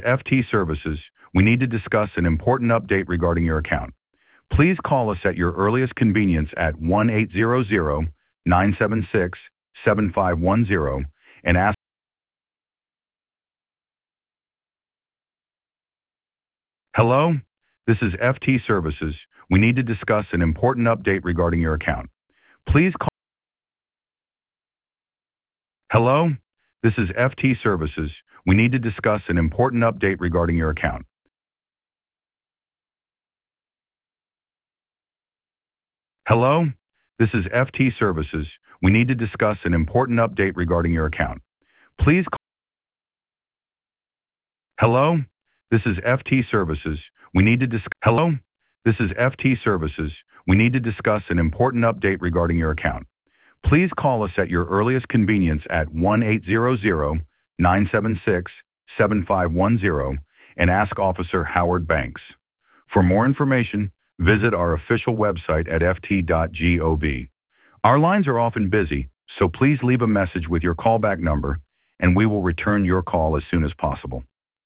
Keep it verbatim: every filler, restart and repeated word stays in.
F T Services, we need to discuss an important update regarding your account. Please call us at your earliest convenience at one eight hundred, nine seven six, seven five one zero and ask. Hello, this is F T Services. We need to discuss an important update regarding your account. Please call. Hello, this is F T Services. We need to discuss an important update regarding your account. Hello, this is F T Services. We need to discuss an important update regarding your account. Please call. Hello, this is F T Services. We need to dis- Hello, this is F T Services. We need to discuss an important update regarding your account. Please call us at your earliest convenience at one eight hundred, nine seven six, seven five one zero and ask Officer Howard Banks. For more information, visit our official website at f t dot gov. Our lines are often busy, so please leave a message with your callback number, and we will return your call as soon as possible.